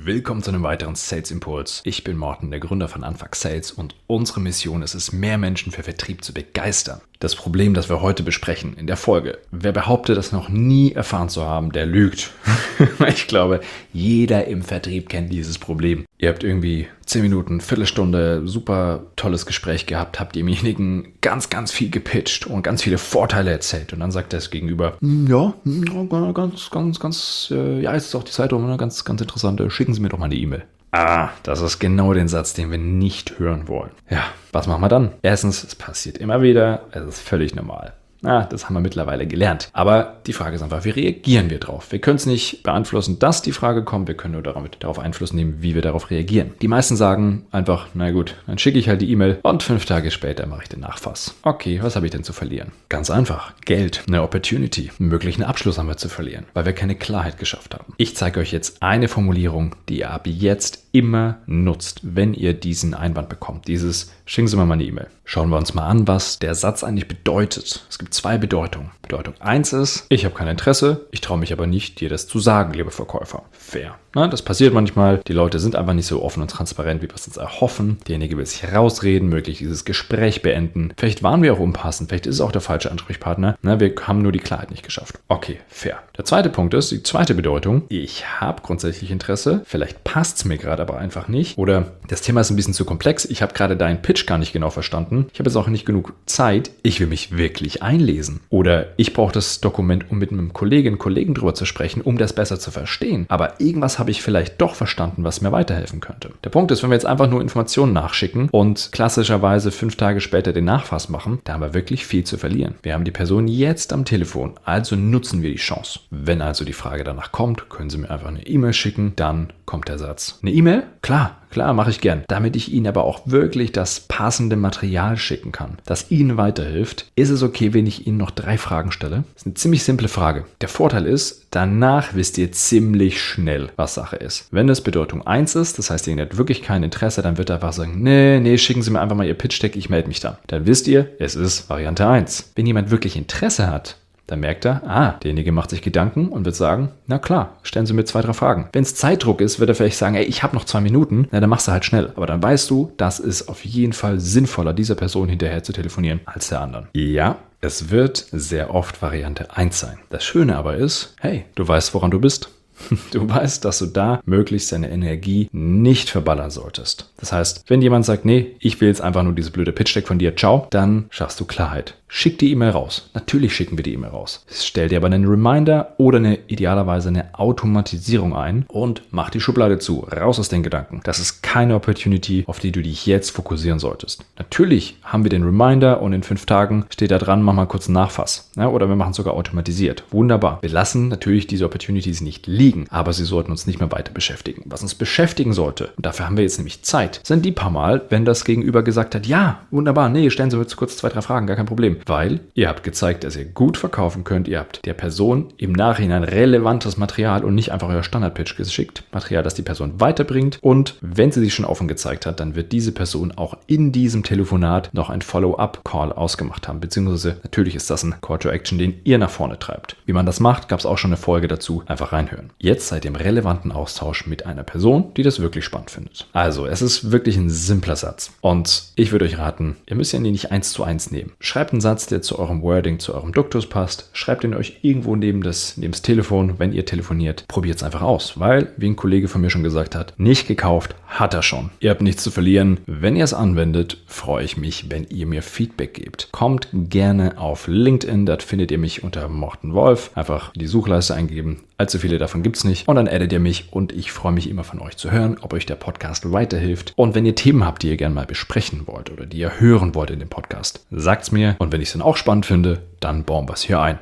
Willkommen zu einem weiteren Sales Impuls. Ich bin Morten, der Gründer von Anfang Sales und unsere Mission ist es, mehr Menschen für Vertrieb zu begeistern. Das Problem, das wir heute besprechen in der Folge. Wer behauptet, das noch nie erfahren zu haben, der lügt. Ich glaube, jeder im Vertrieb kennt dieses Problem. Ihr habt irgendwie 10 Minuten, Viertelstunde, super tolles Gespräch gehabt, habt demjenigen ganz viel gepitcht und ganz viele Vorteile erzählt. Und dann sagt das Gegenüber, ja, jetzt ist auch die Zeit rum, ganz interessant, schicken Sie mir doch mal eine E-Mail. Das ist genau der Satz, den wir nicht hören wollen. Ja, was machen wir dann? Erstens, es passiert immer wieder, es ist völlig normal. Das haben wir mittlerweile gelernt. Aber die Frage ist einfach, wie reagieren wir drauf? Wir können es nicht beeinflussen, dass die Frage kommt. Wir können nur darauf Einfluss nehmen, wie wir darauf reagieren. Die meisten sagen einfach, na gut, dann schicke ich halt die E-Mail und 5 Tage später mache ich den Nachfass. Okay, was habe ich denn zu verlieren? Ganz einfach. Geld, eine Opportunity, einen möglichen Abschluss haben wir zu verlieren, weil wir keine Klarheit geschafft haben. Ich zeige euch jetzt eine Formulierung, die ihr ab jetzt immer nutzt, wenn ihr diesen Einwand bekommt. Schicken Sie mir mal eine E-Mail. Schauen wir uns mal an, was der Satz eigentlich bedeutet. Es gibt 2 Bedeutungen. Bedeutung 1 ist, ich habe kein Interesse, ich traue mich aber nicht, dir das zu sagen, liebe Verkäufer. Fair. Das passiert manchmal. Die Leute sind einfach nicht so offen und transparent, wie wir es uns erhoffen. Derjenige will sich herausreden, möglichst dieses Gespräch beenden. Vielleicht waren wir auch unpassend, vielleicht ist es auch der falsche Ansprechpartner. Wir haben nur die Klarheit nicht geschafft. Okay, fair. Der zweite Punkt ist, die zweite Bedeutung, ich habe grundsätzlich Interesse, vielleicht passt es mir gerade aber einfach nicht. Oder das Thema ist ein bisschen zu komplex, ich habe gerade deinen Pitch gar nicht genau verstanden. Ich habe jetzt auch nicht genug Zeit, ich will mich wirklich einlesen. Oder ich brauche das Dokument, um mit einem Kollegen drüber zu sprechen, um das besser zu verstehen. Aber irgendwas habe ich vielleicht doch verstanden, was mir weiterhelfen könnte. Der Punkt ist, wenn wir jetzt einfach nur Informationen nachschicken und klassischerweise 5 Tage später den Nachfass machen, da haben wir wirklich viel zu verlieren. Wir haben die Person jetzt am Telefon, also nutzen wir die Chance. Wenn also die Frage danach kommt, können Sie mir einfach eine E-Mail schicken, dann kommt der Satz. Eine E-Mail? Klar, mache ich gern. Damit ich Ihnen aber auch wirklich das passende Material schicken kann, das Ihnen weiterhilft, ist es okay, wenn ich Ihnen noch 3 Fragen stelle? Das ist eine ziemlich simple Frage. Der Vorteil ist, danach wisst ihr ziemlich schnell, was Sache ist. Wenn das Bedeutung 1 ist, das heißt, ihr habt wirklich kein Interesse, dann wird er einfach sagen, nee, schicken Sie mir einfach mal Ihr Pitch-Deck, ich melde mich dann. Dann wisst ihr, es ist Variante 1. Wenn jemand wirklich Interesse hat, dann merkt er, derjenige macht sich Gedanken und wird sagen, na klar, stellen Sie mir 2, 3 Fragen. Wenn es Zeitdruck ist, wird er vielleicht sagen, ich habe noch 2 Minuten, dann machst du halt schnell. Aber dann weißt du, das ist auf jeden Fall sinnvoller, dieser Person hinterher zu telefonieren, als der anderen. Ja, es wird sehr oft Variante 1 sein. Das Schöne aber ist, hey, du weißt, woran du bist. Du weißt, dass du da möglichst deine Energie nicht verballern solltest. Das heißt, wenn jemand sagt, nee, ich will jetzt einfach nur diese blöde Pitch-Deck von dir, ciao, dann schaffst du Klarheit. Schick die E-Mail raus. Natürlich schicken wir die E-Mail raus. Stell dir aber einen Reminder oder idealerweise eine Automatisierung ein und mach die Schublade zu. Raus aus den Gedanken. Das ist keine Opportunity, auf die du dich jetzt fokussieren solltest. Natürlich haben wir den Reminder und in 5 Tagen steht da dran, mach mal kurz einen Nachfass. Oder wir machen es sogar automatisiert. Wunderbar. Wir lassen natürlich diese Opportunities nicht liegen, aber sie sollten uns nicht mehr weiter beschäftigen. Was uns beschäftigen sollte, und dafür haben wir jetzt nämlich Zeit, sind die paar Mal, wenn das Gegenüber gesagt hat, ja, wunderbar, nee, stellen Sie mir jetzt kurz 2, 3 Fragen, gar kein Problem. Weil ihr habt gezeigt, dass ihr gut verkaufen könnt. Ihr habt der Person im Nachhinein relevantes Material und nicht einfach euer Standard-Pitch geschickt. Material, das die Person weiterbringt. Und wenn sie sich schon offen gezeigt hat, dann wird diese Person auch in diesem Telefonat noch ein Follow-up-Call ausgemacht haben. Beziehungsweise natürlich ist das ein Call to Action, den ihr nach vorne treibt. Wie man das macht, gab es auch schon eine Folge dazu. Einfach reinhören. Jetzt seid ihr im relevanten Austausch mit einer Person, die das wirklich spannend findet. Also, es ist wirklich ein simpler Satz. Und ich würde euch raten, ihr müsst ihn nicht 1:1 nehmen. Schreibt einen Satz, der zu eurem Wording, zu eurem Duktus passt. Schreibt ihn euch irgendwo neben das Telefon, wenn ihr telefoniert. Probiert es einfach aus, weil, wie ein Kollege von mir schon gesagt hat, nicht gekauft hat er schon. Ihr habt nichts zu verlieren. Wenn ihr es anwendet, freue ich mich, wenn ihr mir Feedback gebt. Kommt gerne auf LinkedIn, dort findet ihr mich unter Morten Wolf. Einfach die Suchleiste eingeben. Allzu viele davon gibt es nicht. Und dann addet ihr mich und ich freue mich immer von euch zu hören, ob euch der Podcast weiterhilft. Und wenn ihr Themen habt, die ihr gerne mal besprechen wollt oder die ihr hören wollt in dem Podcast, sagt's mir. Und wenn ich es dann auch spannend finde, dann bauen wir es hier ein.